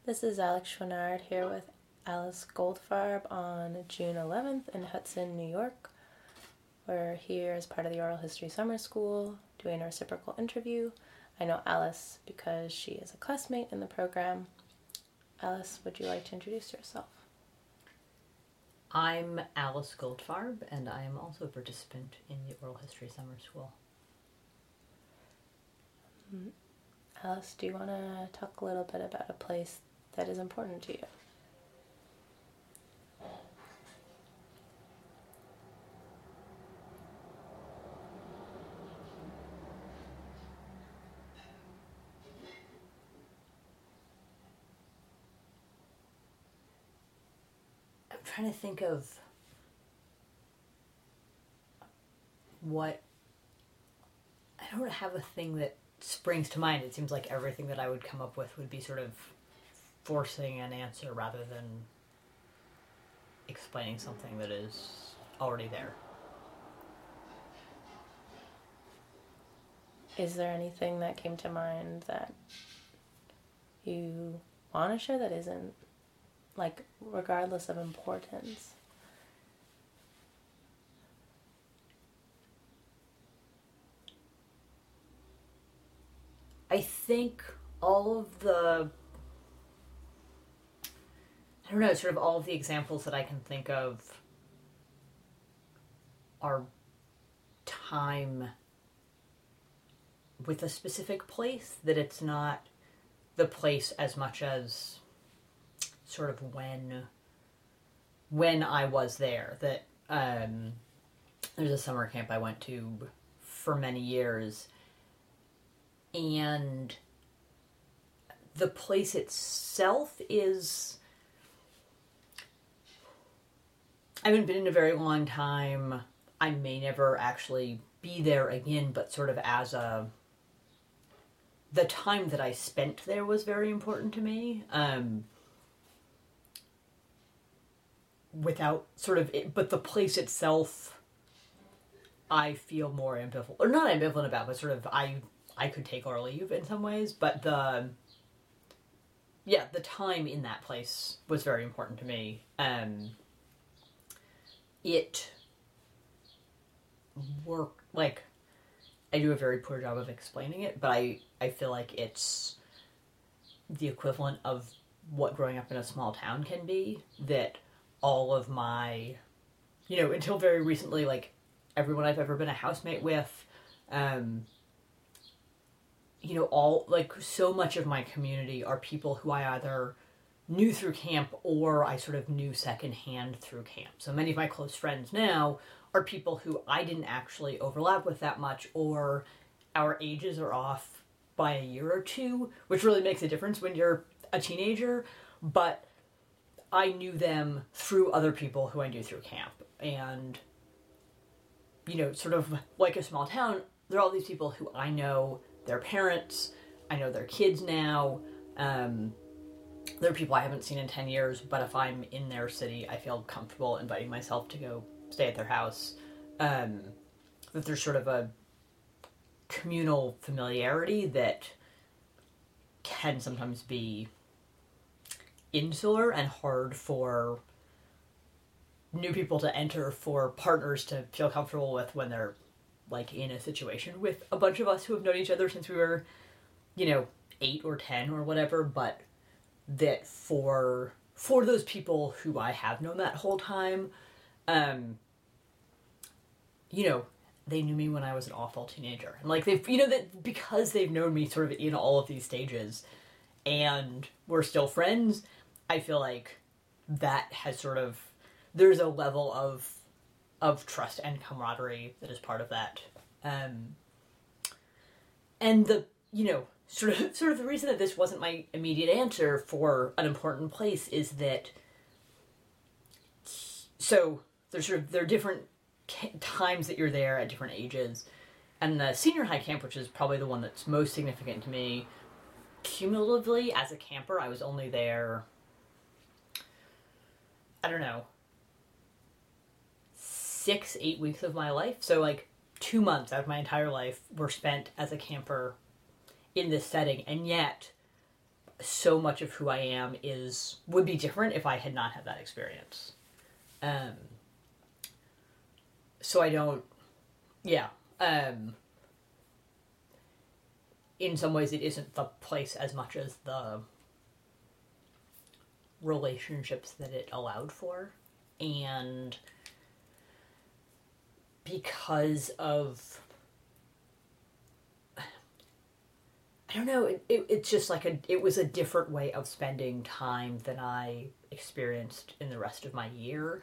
This is Alex Schwannard here with Alice Goldfarb on June 11th in Hudson, New York. We're here as part of the Oral History Summer School doing a reciprocal interview. I know Alice because she is a classmate in the program. Alice, would you like to introduce yourself? I'm Alice Goldfarb, and I am also a participant in the Oral History Summer School. Alice, do you want to talk a little bit about a place that is important to you? I'm trying to think of what... I don't have a thing that springs to mind. It seems like everything that I would come up with would be sort of forcing an answer rather than explaining something that is already there. Is there anything that came to mind that you want to share that isn't, like, regardless of importance? I think all of the... I don't know, sort of all of the examples that I can think of are time with a specific place, that it's not the place as much as sort of when I was there. That there's a summer camp I went to for many years, and the place itself is... I haven't been in a very long time. I may never actually be there again, but sort of as a... The time that I spent there was very important to me. Without sort of... But the place itself, I feel more ambivalent... Or not ambivalent about, but sort of I could take or leave in some ways, but the time in that place was very important to me. It worked, like, I do a very poor job of explaining it, but I feel like it's the equivalent of what growing up in a small town can be, that all of my, until very recently, like, everyone I've ever been a housemate with, all, like, so much of my community are people who I either knew through camp or I sort of knew secondhand through camp. So many of my close friends now are people who I didn't actually overlap with that much, or our ages are off by a year or two, which really makes a difference when you're a teenager, but I knew them through other people who I knew through camp. And, sort of like a small town, there are all these people who I know their parents, I know their kids now, there are people I haven't seen in 10 years, but if I'm in their city, I feel comfortable inviting myself to go stay at their house. That there's sort of a communal familiarity that can sometimes be insular and hard for new people to enter, for partners to feel comfortable with when they're, like, in a situation with a bunch of us who have known each other since we were, 8 or 10 or whatever, but that for those people who I have known that whole time, they knew me when I was an awful teenager. And, like, they've, that because they've known me sort of in all of these stages and we're still friends, I feel like that has sort of, there's a level of trust and camaraderie that is part of that. And the, sort of the reason that this wasn't my immediate answer for an important place is that, so there are different times that you're there at different ages, and the senior high camp, which is probably the one that's most significant to me, cumulatively as a camper, I was only there, I don't know, 6-8 weeks of my life, so like 2 months out of my entire life were spent as a camper in this setting, and yet so much of who I am would be different if I had not had that experience. So I don't, yeah. In some ways it isn't the place as much as the relationships that it allowed for. And because of, I don't know, it's just like it was a different way of spending time than I experienced in the rest of my year.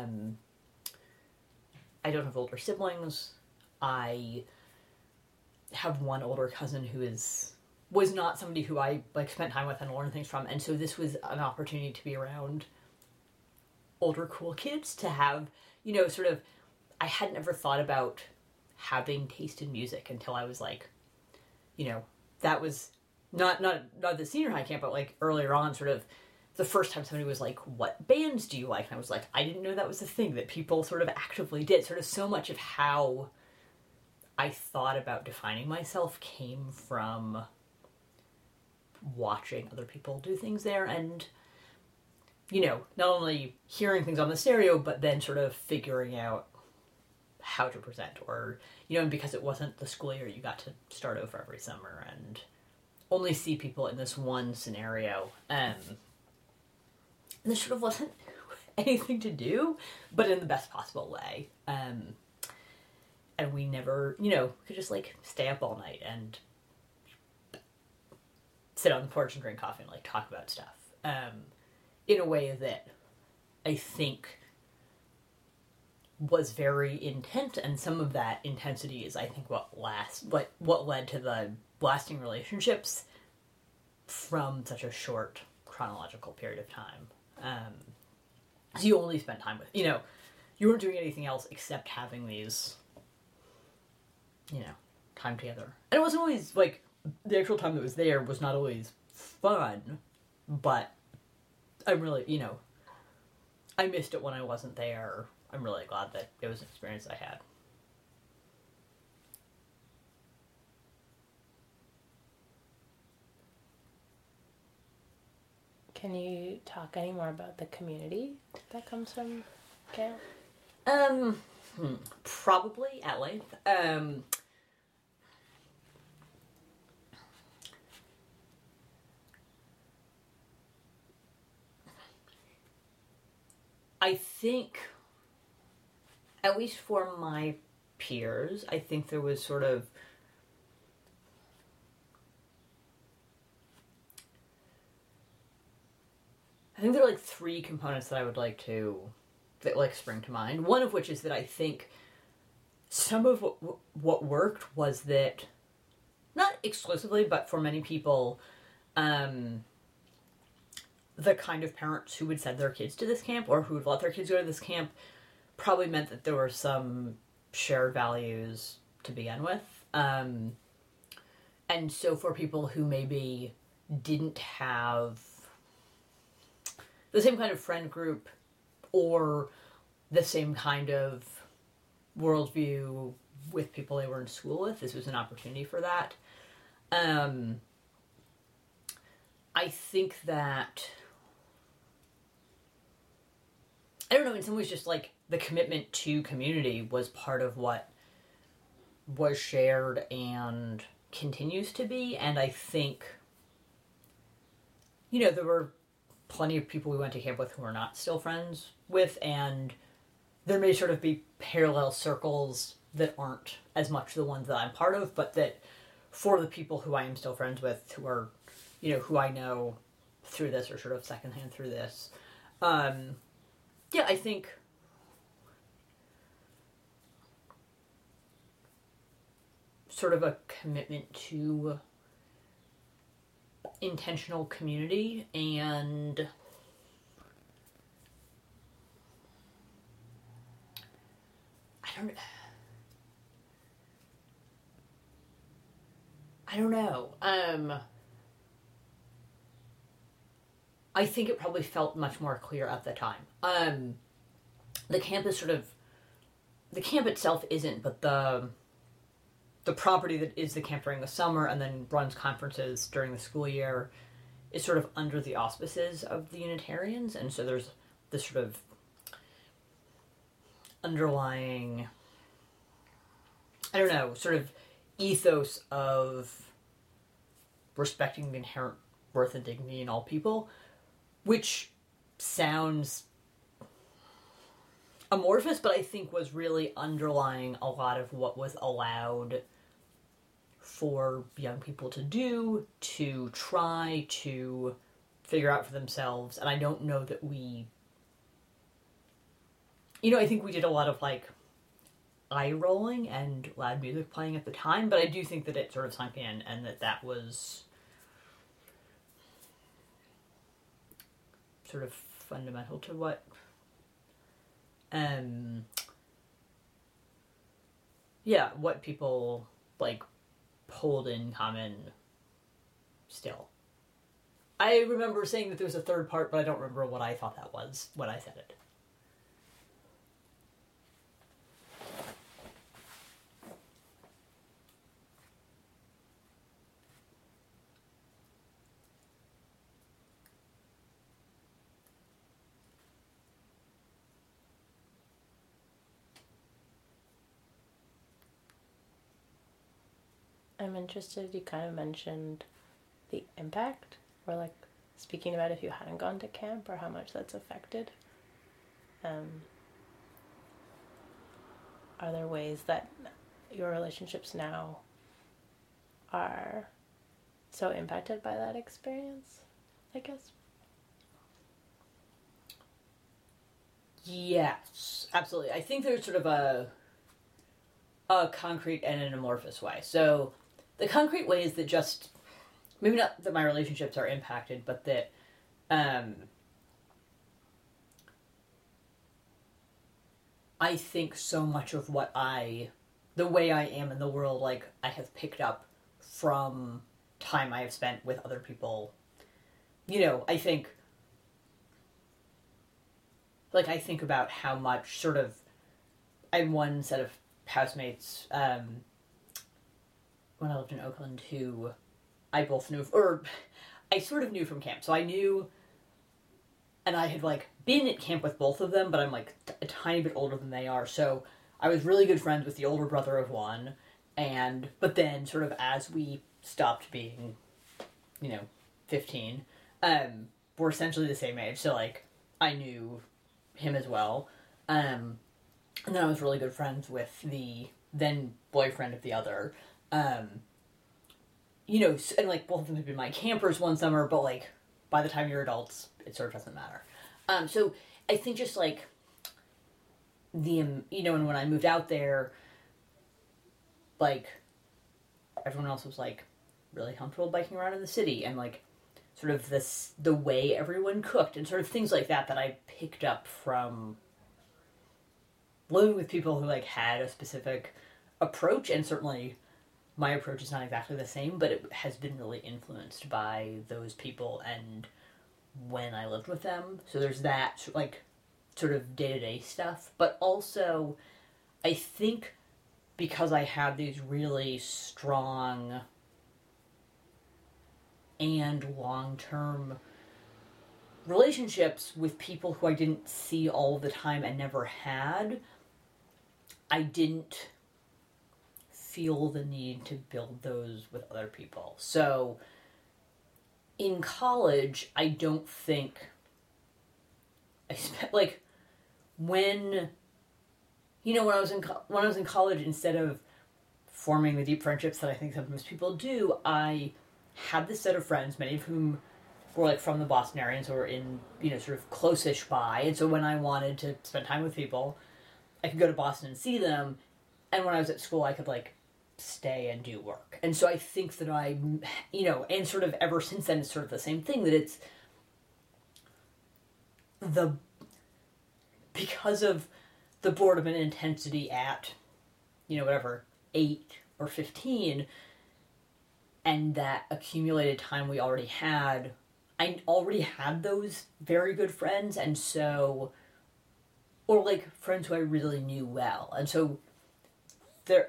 I don't have older siblings. I have one older cousin who was not somebody who I like spent time with and learned things from, and so this was an opportunity to be around older cool kids, to have, you know, sort of, I hadn't ever thought about having taste in music until I was like, you know, that was not the senior high camp, but like earlier on, sort of the first time somebody was like, what bands do you like? And I was like, I didn't know that was a thing that people sort of actively did. Sort of so much of how I thought about defining myself came from watching other people do things there, and, you know, not only hearing things on the stereo, but then sort of figuring out how to present, or, you know, and because it wasn't the school year, you got to start over every summer and only see people in this one scenario. And there sort of wasn't anything to do, but in the best possible way. And we never, you know, could just like stay up all night and sit on the porch and drink coffee and like talk about stuff. In a way that I think was very intense, and some of that intensity is, I think, what led to the lasting relationships from such a short chronological period of time. So you only spent time with, you know, you weren't doing anything else except having these, you know, time together. And it wasn't always, like, the actual time that was there was not always fun, but I'm really, you know, I missed it when I wasn't there. I'm really glad that it was an experience I had. Can you talk any more about the community that comes from camp? Probably at length. I think, at least for my peers, I think there was sort of, I think there are like three components that I would like to, that like spring to mind. One of which is that I think some of what worked was that, not exclusively, but for many people, the kind of parents who would send their kids to this camp, or who would let their kids go to this camp, probably meant that there were some shared values to begin with. And so for people who maybe didn't have the same kind of friend group or the same kind of worldview with people they were in school with, this was an opportunity for that. I think that, I don't know, in some ways just like the commitment to community was part of what was shared and continues to be. And I think, you know, there were plenty of people we went to camp with who we're not still friends with, and there may sort of be parallel circles that aren't as much the ones that I'm part of, but that for the people who I am still friends with, who are, you know, who I know through this or sort of secondhand through this, yeah, I think sort of a commitment to intentional community, and I don't know. I think it probably felt much more clear at the time. The camp is sort of, the camp itself isn't, but the property that is the camp during the summer and then runs conferences during the school year is sort of under the auspices of the Unitarians, and so there's this sort of underlying, I don't know, sort of ethos of respecting the inherent worth and dignity in all people, which sounds amorphous, but I think was really underlying a lot of what was allowed for young people to do, to try to figure out for themselves. And I don't know that we, I think we did a lot of like eye rolling and loud music playing at the time, but I do think that it sort of sunk in, and that was sort of fundamental to what what people like hold in common still. I remember saying that there was a third part, but I don't remember what I thought that was when I said it. I'm interested, you kind of mentioned the impact, or like speaking about if you hadn't gone to camp, or how much that's affected. Are there ways that your relationships now are so impacted by that experience, I guess? Yes, absolutely. I think there's sort of a concrete and an amorphous way. So the concrete way is that just, maybe not that my relationships are impacted, but that I think so much of the way I am in the world, like, I have picked up from time I have spent with other people. I think about how much sort of, I had one set of housemates when I lived in Oakland who I both knew, or I sort of knew from camp. So I knew, and I had like been at camp with both of them, but I'm like a tiny bit older than they are. So I was really good friends with the older brother of one, but then sort of as we stopped being, 15, we're essentially the same age. So like I knew him as well. And then I was really good friends with the then boyfriend of the other. And like both of them had been my campers one summer, but like by the time you're adults, it sort of doesn't matter. So I think just like and when I moved out there, like everyone else was like really comfortable biking around in the city, and like sort of the way everyone cooked and sort of things like that I picked up from living with people who like had a specific approach, and certainly my approach is not exactly the same, but it has been really influenced by those people and when I lived with them. So there's that like sort of day-to-day stuff, but also I think because I have these really strong and long-term relationships with people who I didn't see all the time and never had, I didn't feel the need to build those with other people. So in college, I don't think I spent like when I was in college, instead of forming the deep friendships that I think sometimes people do, I had this set of friends, many of whom were like from the Boston area, and so were in sort of close-ish by, and so when I wanted to spend time with people, I could go to Boston and see them, and when I was at school, I could like stay and do work. And so I think that and sort of ever since then, it's sort of the same thing, that it's because of the boredom and intensity at, 8 or 15, and that accumulated time we already had, I already had those very good friends, and so, or like friends who I really knew well, and so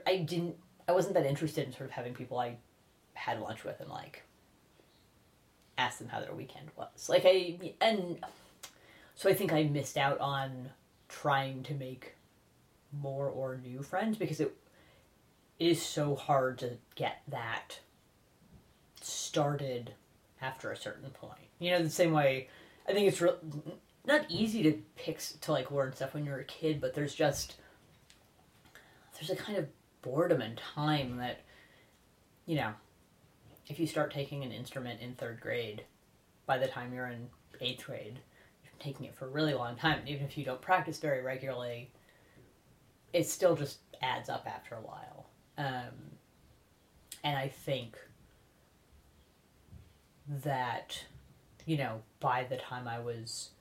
I wasn't that interested in sort of having people I had lunch with and like ask them how their weekend was. So I think I missed out on trying to make more or new friends because it is so hard to get that started after a certain point. The same way, I think it's not easy to learn stuff when you're a kid, but there's a kind of boredom and time that, if you start taking an instrument in 3rd grade, by the time you're in 8th grade, you're taking it for a really long time. Even if you don't practice very regularly, it still just adds up after a while. And I think that, by the time I was,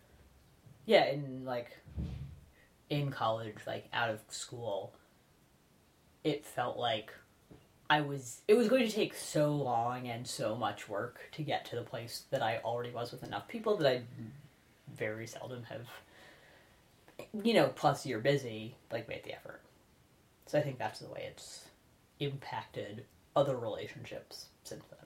in college, out of school, it felt like it was going to take so long and so much work to get to the place that I already was with enough people that I very seldom have, plus you're busy, made the effort. So I think that's the way it's impacted other relationships since then.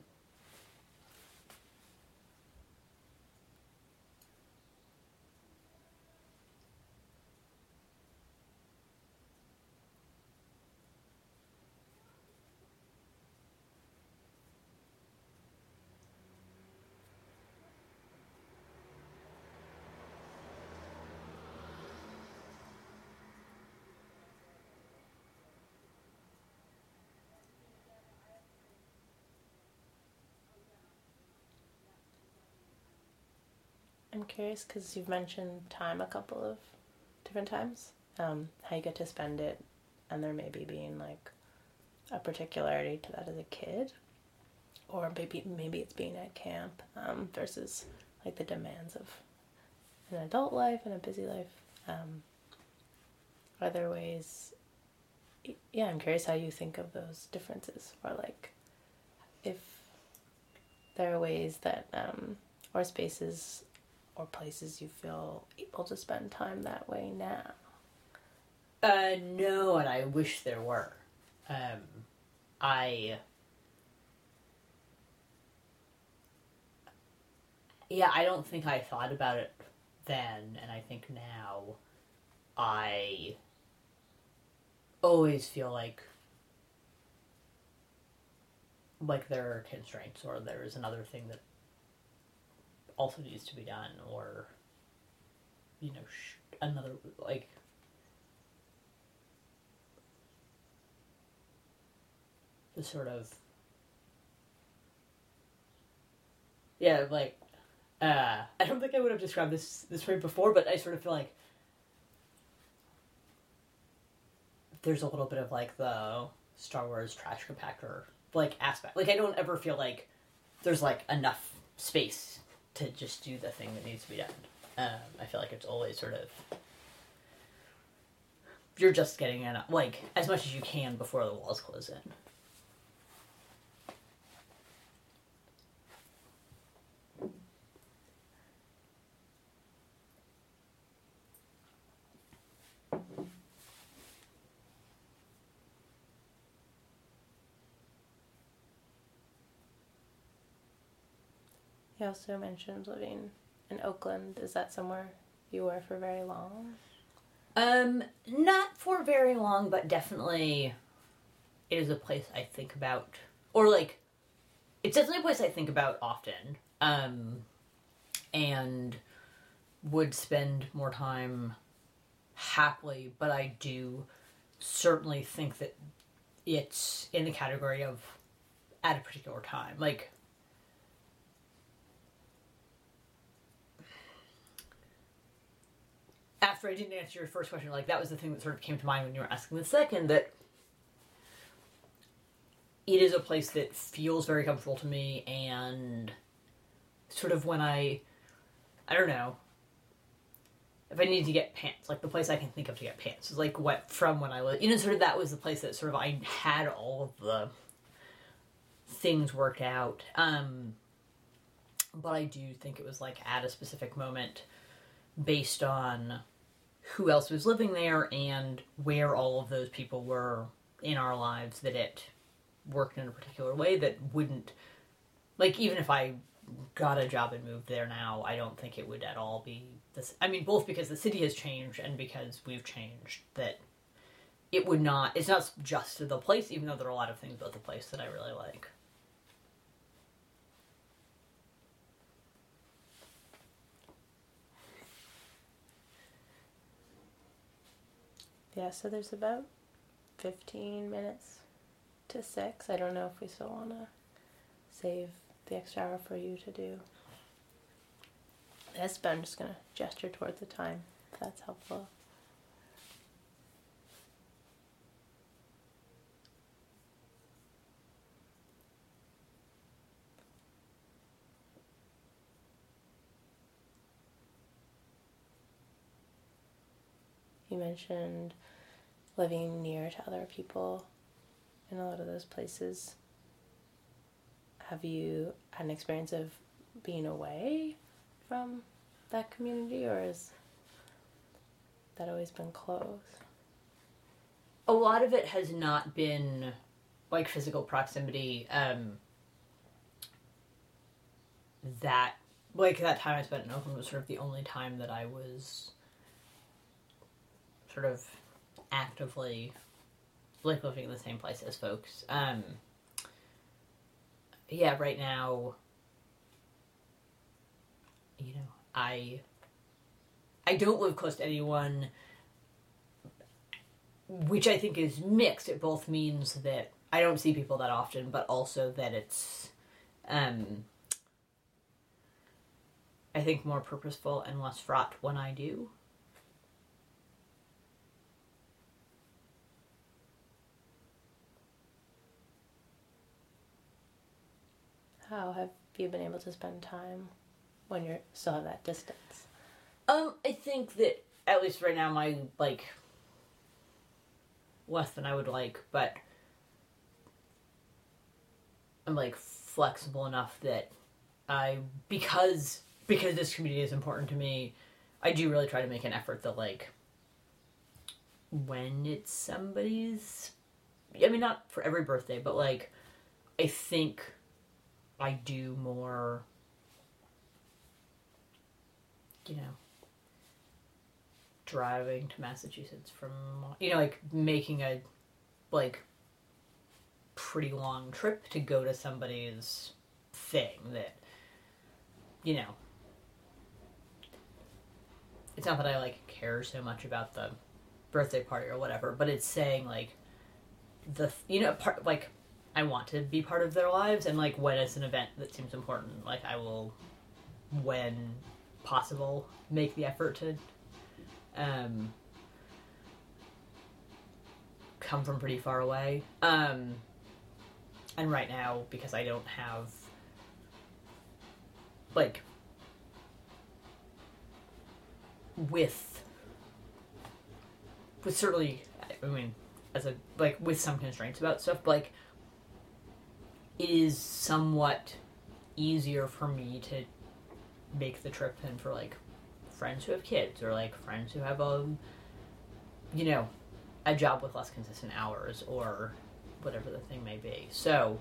I'm curious because you've mentioned time a couple of different times, how you get to spend it, and there maybe being a particularity to that as a kid, or maybe it's being at camp versus the demands of an adult life and a busy life. Are there ways? Yeah, I'm curious how you think of those differences, or if there are ways that or spaces or places you feel able to spend time that way now. No, and I wish there were. I don't think I thought about it then, and I think now I always feel like there are constraints, or there is another thing that also needs to be done, or another the sort of I don't think I would have described this way before, but I sort of feel like there's a little bit of the Star Wars trash compactor aspect. I don't ever feel like there's enough space to just do the thing that needs to be done. I feel like it's always sort of, you're just getting in as much as you can before the walls close in. You also mentioned living in Oakland. Is that somewhere you were for very long? Not for very long, but definitely it is a place I think about, or it's definitely a place I think about often, and would spend more time happily, but I do certainly think that it's in the category of at a particular time. After I didn't answer your first question, that was the thing that sort of came to mind when you were asking the second, that it is a place that feels very comfortable to me, and sort of when I don't know, if I need to get pants, the place I can think of to get pants is from when I was, sort of that was the place that sort of I had all of the things worked out. But I do think it was at a specific moment based on who else was living there and where all of those people were in our lives, that it worked in a particular way that wouldn't, even if I got a job and moved there now, I don't think it would at all be this. I mean, both because the city has changed and because we've changed, that it would not, it's not just the place, even though there are a lot of things about the place that I really like. Yeah, so there's about 15 minutes to 6. I don't know if we still want to save the extra hour for you to do this, but I'm just going to gesture toward the time, if that's helpful. You mentioned living near to other people in a lot of those places. Have you had an experience of being away from that community, or has that always been close? A lot of it has not been like physical proximity. That time I spent in Oakland was sort of the only time that I was sort of actively like living in the same place as folks. Yeah, right now, you know, I don't live close to anyone, which I think is mixed. It both means that I don't see people that often, but also that it's, I think, more purposeful and less fraught when I do. How have you been able to spend time when you're still at that distance? I think that, at least right now, my, like, less than I would like, but I'm, like, flexible enough that because this community is important to me, I do really try to make an effort that, like, when it's somebody's, I mean, not for every birthday, but, like, I think I do more, you know, driving to Massachusetts from, you know, like, making a, like, pretty long trip to go to somebody's thing that, you know, it's not that I, like, care so much about the birthday party or whatever, but it's saying, like, you know, part, like, I want to be part of their lives, and, like, when it's an event that seems important, like, I will, when possible, make the effort to come from pretty far away. And right now, because I don't have, like, with certainly, I mean, as a, like, with some constraints about stuff, but, like, it is somewhat easier for me to make the trip than for, like, friends who have kids, or, like, friends who have you know, a job with less consistent hours, or whatever the thing may be. So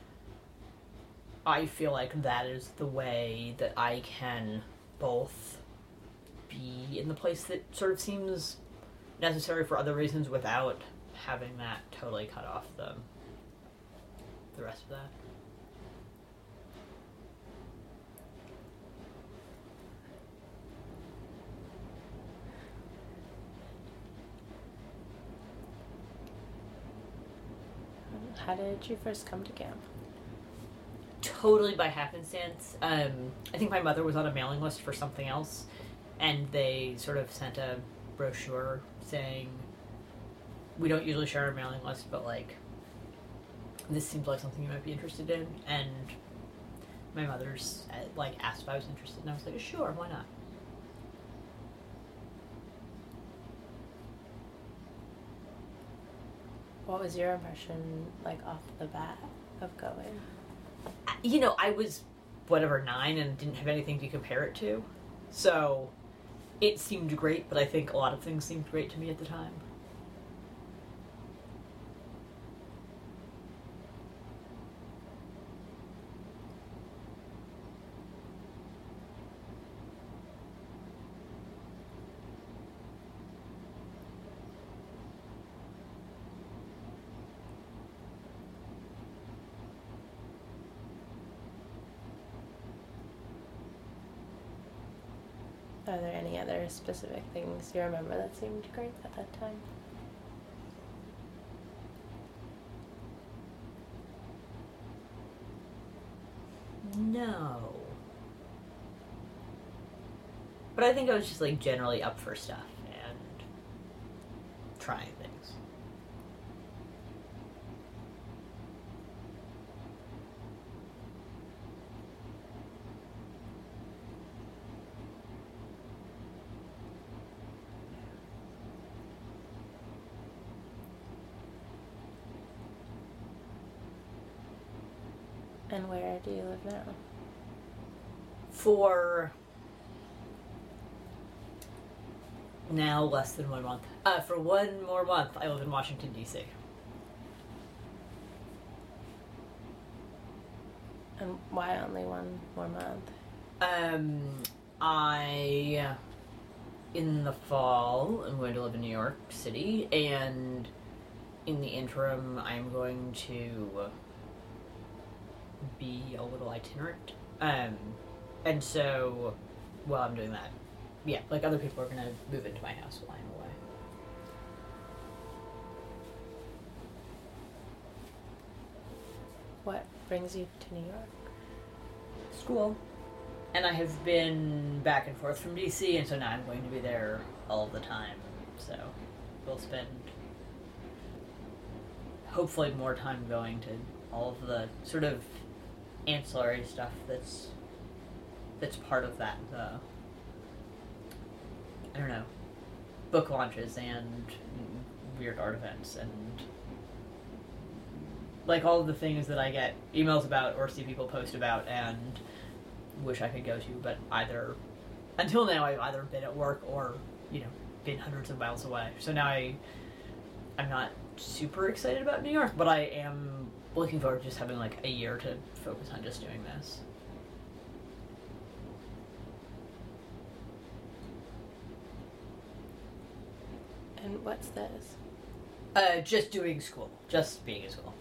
I feel like that is the way that I can both be in the place that sort of seems necessary for other reasons without having that totally cut off the rest of that. How did you first come to camp? Totally by happenstance. I think my mother was on a mailing list for something else, and they sort of sent a brochure saying, we don't usually share our mailing list, but, like, this seems like something you might be interested in. And my mother's, like, asked if I was interested, and I was like, sure, why not? What was your impression, like, off the bat of going? You know, I was, 9, and didn't have anything to compare it to. So it seemed great, but I think a lot of things seemed great to me at the time. Are there any other specific things you remember that seemed great at that time? No. But I think I was just like generally up for stuff and trying things. And where do you live now? For now, less than 1 month. For 1 more month, I live in Washington, D.C. And why only 1 more month? In the fall, I'm going to live in New York City, and in the interim, I'm going to be a little itinerant. And so, while I'm doing that, yeah, like other people are going to move into my house while I'm away. What brings you to New York? School. And I have been back and forth from DC, and so now I'm going to be there all the time. So we'll spend hopefully more time going to all of the sort of ancillary stuff that's part of that. I don't know, book launches and weird art events and like all of the things that I get emails about or see people post about and wish I could go to, but until now I've either been at work or, been hundreds of miles away. So now I'm not super excited about New York, but I am looking forward to just having like a year to focus on just doing this. And what's this? Just doing school. Just being in school.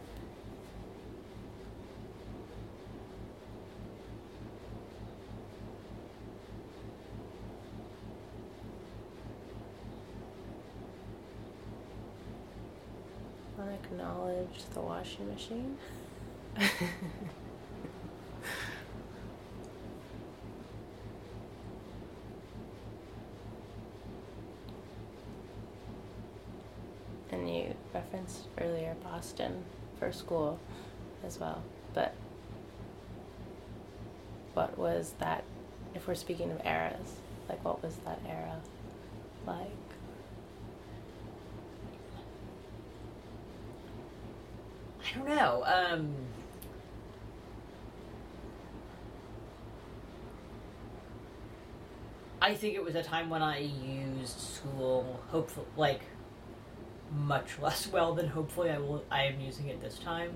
Want to acknowledge the washing machine? And you referenced earlier Boston for school as well, but what was that, if we're speaking of eras, like what was that era like? I don't know. I think it was a time when I used school, hopefully, like, much less well than hopefully I am using it this time.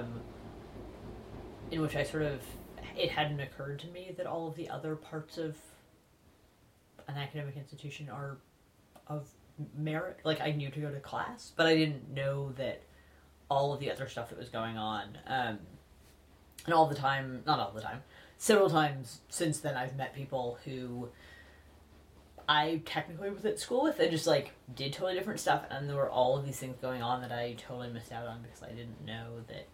In which it hadn't occurred to me that all of the other parts of an academic institution are of merit. Like, I knew to go to class, but I didn't know that all of the other stuff that was going on. And not all the time, several times since then I've met people who I technically was at school with and just like did totally different stuff, and there were all of these things going on that I totally missed out on because I didn't know that,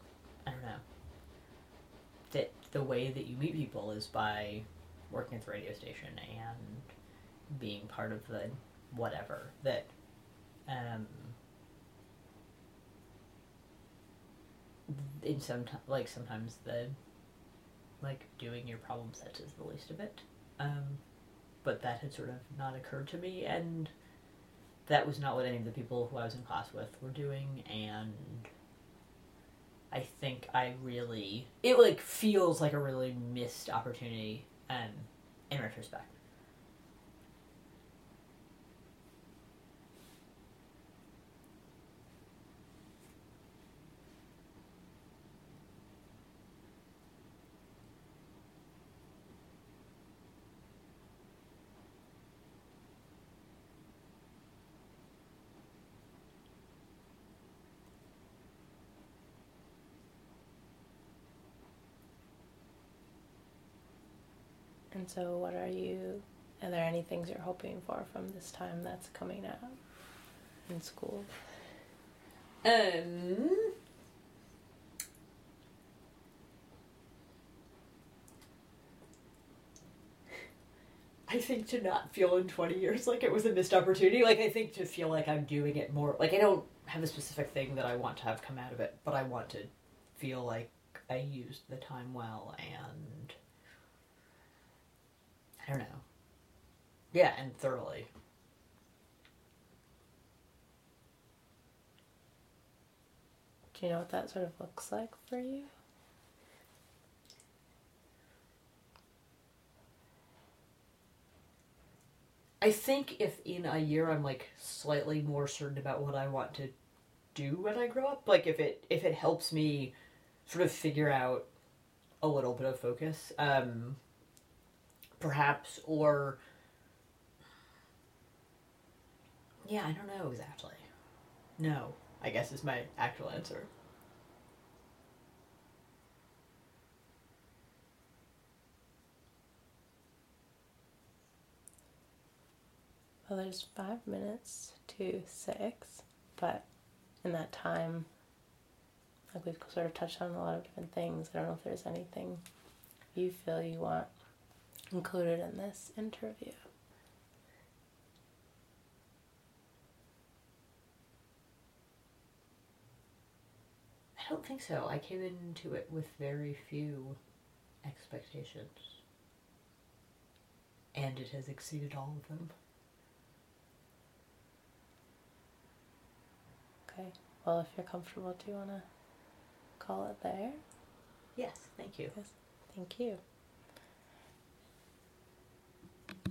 that the way that you meet people is by working at the radio station and being part of the whatever that in sometimes the doing your problem sets is the least of it, but that had sort of not occurred to me, and that was not what any of the people who I was in class with were doing, and I think it feels like a really missed opportunity in retrospect. And so what are you Are there any things you're hoping for from this time that's coming out in school? I think to not feel in 20 years like it was a missed opportunity. Like, I think to feel like I'm doing it more. Like, I don't have a specific thing that I want to have come out of it, but I want to feel like I used the time well and. I don't know. Yeah, and thoroughly. Do you know what that sort of looks like for you? I think if in a year I'm like slightly more certain about what I want to do when I grow up, like if it helps me sort of figure out a little bit of focus, perhaps, or yeah, I don't know exactly. No, I guess is my actual answer. Well, there's 5 minutes to 6, but in that time, like we've sort of touched on a lot of different things. I don't know if there's anything you feel you want included in this interview. I don't think so. I came into it with very few expectations. And it has exceeded all of them. Okay. Well, if you're comfortable, do you want to call it there? Yes, thank you. Yes. Thank you.